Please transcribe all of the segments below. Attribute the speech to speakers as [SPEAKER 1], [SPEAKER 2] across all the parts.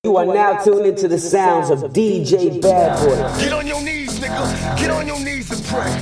[SPEAKER 1] You are now tuned into the sounds of DJ Bad Boy.
[SPEAKER 2] Get on your knees, nigga. Get on your knees and pray.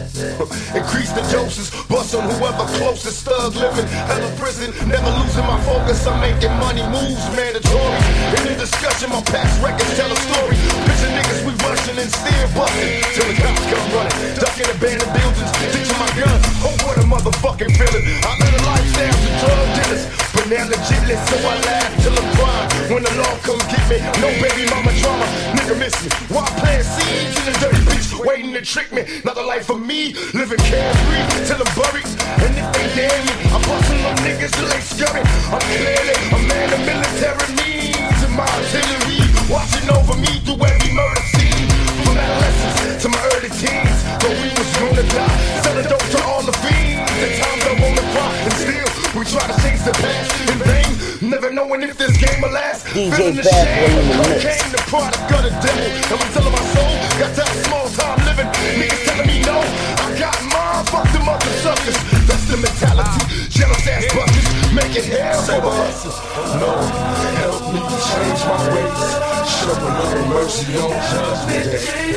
[SPEAKER 2] Increase the doses. Bust on whoever closest. Thug living. Hella prison. Never losing my focus. I'm making money moves mandatory. In the discussion, my past records tell a story. Picture niggas we rushing and still busting. Till the cops come running. Ducking abandoned buildings. Ditching my gun. Oh, what a motherfucking feeling. I live a lifestyle to drug dealers. But now legitless, so I laugh till I'm crying. When the law come get me, no baby mama drama, nigga miss me. Why plant seeds in the dirty beach, waiting to trick me? Not the life of me, living carefree till I'm buried. And if they dare me, I'm busting them niggas till they scurry. I'm clearly a man of military means, and my artillery watching over me through every murder scene. From adolescence to my early teens, though we was gonna die, selling dope to all the fiends. At times I wanna cry, and still we try to chase the past in vain. Never knowing if this game will last.
[SPEAKER 1] DJ Bad Boy in the mix.
[SPEAKER 2] Cocaine, the product of the devil. And I'm telling my soul, got that small time living. Niggas telling me no, I got mine. Fuck them other suckers. That's the mentality. Jealous ass buckets, making hell for the hustlers. No, help me change my ways. Show a little mercy on Judgment Day.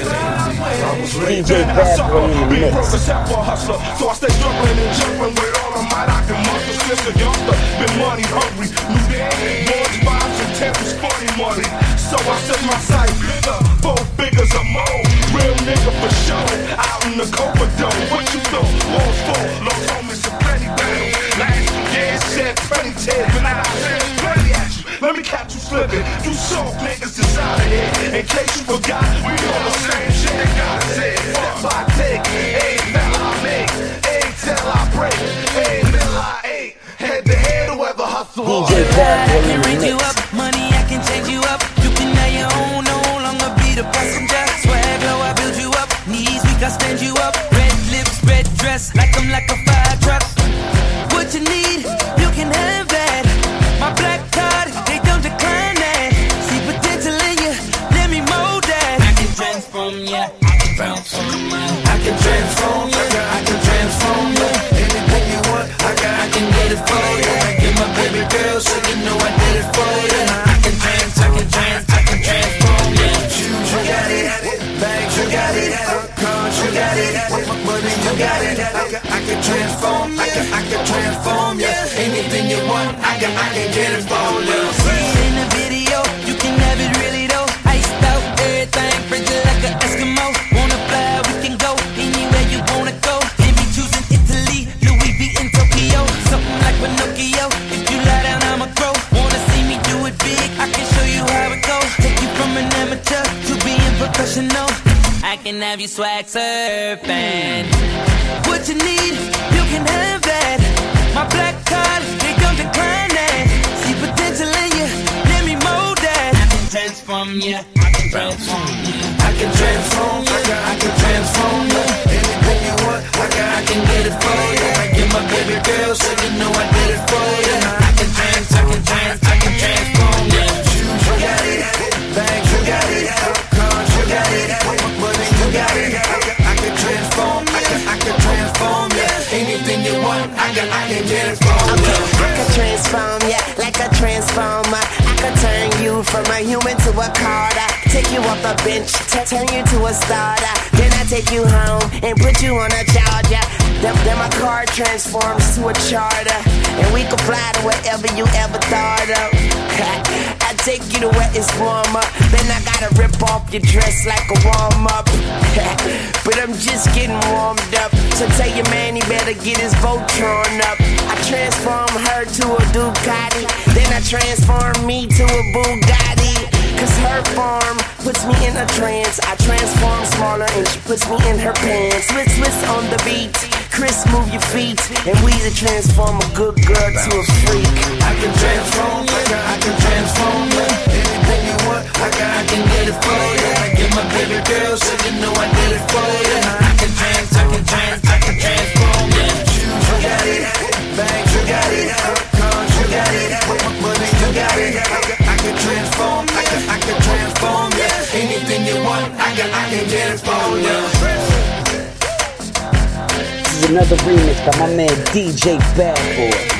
[SPEAKER 2] I was raised
[SPEAKER 1] DJ Bad Boy in the
[SPEAKER 2] big
[SPEAKER 1] mix.
[SPEAKER 2] purpose out for a hustler, so I stay struggling and juggling with all of my I can muscle. Since a youngster, been money hungry. New day, boys, vibes, and tempers, funny money. So I set my sights bigger, 4 figures or more. Real nigga for sure, out in the Coverdome. What you know? Walls full, lost homies and plenty battles. Last 2 years, shed plenty tears, but now I said plenty at you. Let me catch you slipping. You soft niggas is out of here. In case you forgot, we on the same shit that God said. Step I take, ain't fell I make, ain't till I break, ain't till I ate. Head to head, whoever hustle hard.
[SPEAKER 1] DJ Bad Boy
[SPEAKER 3] I
[SPEAKER 1] in
[SPEAKER 3] can
[SPEAKER 1] the
[SPEAKER 3] raise you
[SPEAKER 1] mix.
[SPEAKER 3] up, money I can change you up. You can have your own, no longer be the passenger. Swag low, I build you up. Knees weak, I stand you up. Red lips, red dress, like I'm like a fire truck. What you need, you can have that. My black card, they don't decline that. See potential in you, let me mold that. I can transform ya, I can transform ya. I can transform ya, I can transform ya. Anything you want, I can get it for you. I get my baby girl, so you know I did it for you. I can transform ya. Shoes, you got it. Bags, you got it. Cars, you got it. Money, you got it. I can transform ya. I can transform ya. Anything you want, I can get it for you. See it in the video, you can have it really though. Iced out, everything, frigid like an Eskimo. Wanna fly, we can go anywhere you wanna go. Can be choosing Italy, Louis V in Tokyo. Something like Pinocchio, if you lie down I'ma grow. Wanna see me do it big, I can show you how it goes. Take you from an amateur to being professional. I can have you swag surfing. What you need, you can have that. My black card, they don't decline that. See potential in you, let me mold that. I can transform ya, I can transform ya. I can transform ya, I can transform ya. Anything you want, I can get it for you. I get my baby girl, so you know I did it for you. I can transform ya. Shoes, you got it. Bags, you got it. Cars, you got it. Money, you got it. I can transform ya, I can transform ya. Anything you want, I can get it for you.
[SPEAKER 4] I can transform ya like a transformer. I can turn you from a human to a Carter. Take you off the bench, turn you to a starter. Then I take you home and put you on a charger. Then my car transforms to a charter, and we can fly to wherever you ever thought of. I take you to where it's warmer. Then I gotta rip off your dress like a warm-up. But I'm just getting warmed up. So tell your man he better get his Voltron up. I transform her to a Ducati. Then I transform me to a Bugatti. Cause her form puts me in a trance. I transform smaller and she puts me in her pants. Twist on the beat. Chris, move your feet. And we to transform a good girl to a freak.
[SPEAKER 3] I can transform ya, I can transform ya. Anything you want, I can get it for you. I get my baby girl, so you know I did it for you. I can transform ya. Shoes, you got it. Bags, you got it. Cars, you got it. Money, you got it. I can transform ya. Anything you want, I can get it for you.
[SPEAKER 1] This is another remix by my man DJ Bad Boy.